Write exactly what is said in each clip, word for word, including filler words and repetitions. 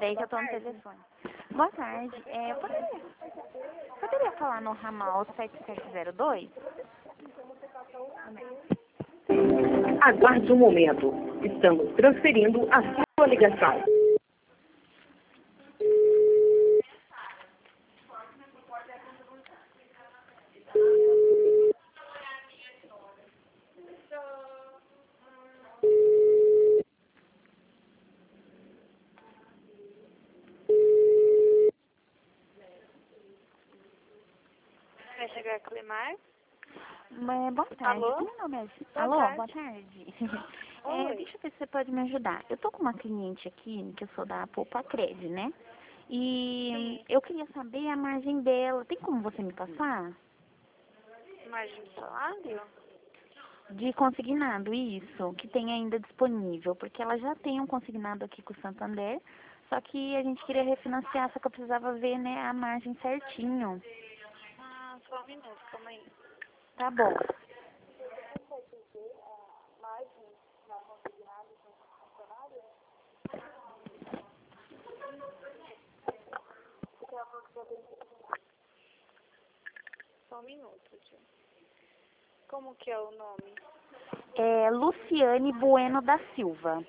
Peraí que eu tô no telefone. Boa tarde. É, eu poderia, poderia falar no ramal sete sete zero dois? Aguarde um momento. Estamos transferindo a sua ligação. Vai chegar Clemar? É, boa tarde. Alô? Meu nome é... Boa Alô, tarde. boa tarde. É, Oi. deixa eu ver se você pode me ajudar. Eu tô com uma cliente aqui, que eu sou da Poupa Cred, né? E Sim. eu queria saber a margem dela. Tem como você me passar? Margem de salário? De consignado, isso, que tem ainda disponível, porque ela já tem um consignado aqui com o Santander, só que a gente queria refinanciar, só que eu precisava ver, né, a margem certinho. Ah, só um minuto, calma aí. Tá bom. Só um minuto, tio. Como que é o nome? É Luciane Bueno da Silva.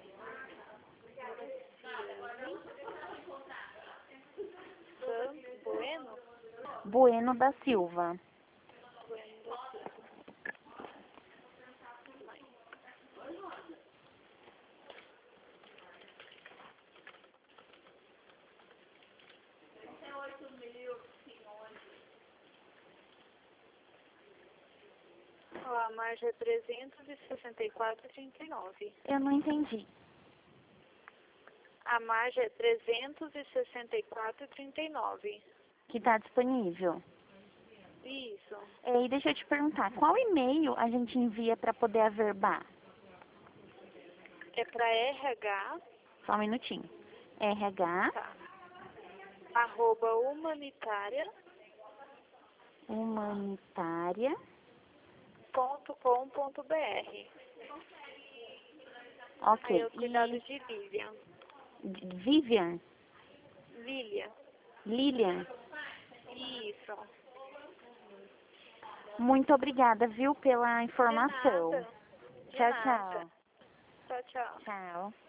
Sam Bueno? Bueno da Silva. Bueno da Silva. Ó, a margem é trezentos e sessenta e quatro vírgula trinta e nove. Eu não entendi. A margem é trezentos e sessenta e quatro vírgula trinta e nove. Que tá disponível. Isso. É, e deixa eu te perguntar, qual e-mail a gente envia para poder averbar? É para R H, Só um minutinho. R H, tá, arroba humanitária humanitária, ponto com ponto br. Aí ok. é o cuidado E de Vivian. Vivian, Lilia. Lilian, Isso. muito obrigada, viu, pela De informação. nada. De Tchau, nada. tchau. Tchau, tchau. Tchau.